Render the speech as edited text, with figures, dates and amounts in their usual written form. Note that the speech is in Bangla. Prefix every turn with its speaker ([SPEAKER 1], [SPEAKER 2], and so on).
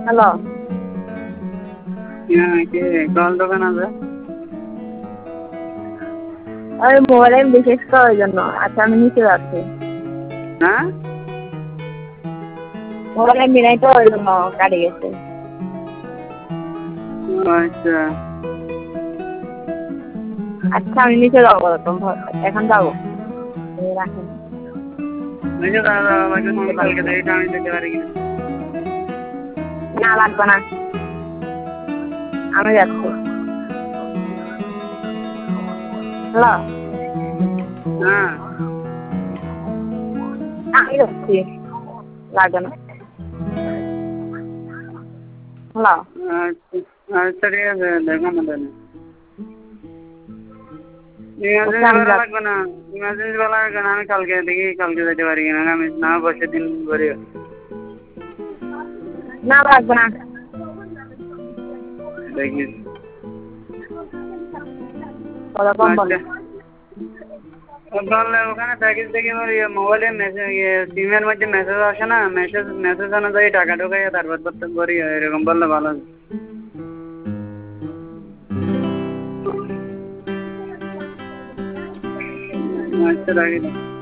[SPEAKER 1] হ্যালো।
[SPEAKER 2] কে কল দোকান আছে?
[SPEAKER 1] ওই মোবাইলে বিশেষ তো ওই জন্য। আচ্ছা আমি নিচে যাচ্ছি।
[SPEAKER 2] হ্যাঁ
[SPEAKER 1] মোবাইলে মিলাই তো ওই জন্য কাটে গেছে।
[SPEAKER 2] আচ্ছা
[SPEAKER 1] আচ্ছা আমি নিচে যাবো এখন যাবো। রাখেন।
[SPEAKER 2] কালকে দেখে আমি যেতে পারি কিনা।
[SPEAKER 1] না লাগবে না, আমি যাচ্ছি। হ্যালো।
[SPEAKER 2] হ্যাঁ
[SPEAKER 1] আমি যাচ্ছি, লাগবে না। হ্যালো।
[SPEAKER 2] আচ্ছা আচ্ছা ঠিক আছে দেখো না তাহলে।
[SPEAKER 1] আচ্ছা আমি
[SPEAKER 2] ইমার্জেন্সি
[SPEAKER 1] যাচ্ছি।
[SPEAKER 2] লাগবে না, ইমার্জেন্সি লাগবে না। আমি কালকে দেখি কালকে যেতে পারি কিনা। আমি না বসে দিন ভরি
[SPEAKER 1] না লাগবে না।
[SPEAKER 2] দেখি।
[SPEAKER 1] ওরকম বলো।
[SPEAKER 2] আচ্ছা বললে ওখানে থাকিস দেখি আমার মোবাইলে মেসেজ সিমের মধ্যে মেসেজ আসে না, মেসেজ অনুযায়ী টাকা ঢোকাইয়া তারপর করতে করি, এরকম বললে ভালো হবে। আচ্ছা রাখি।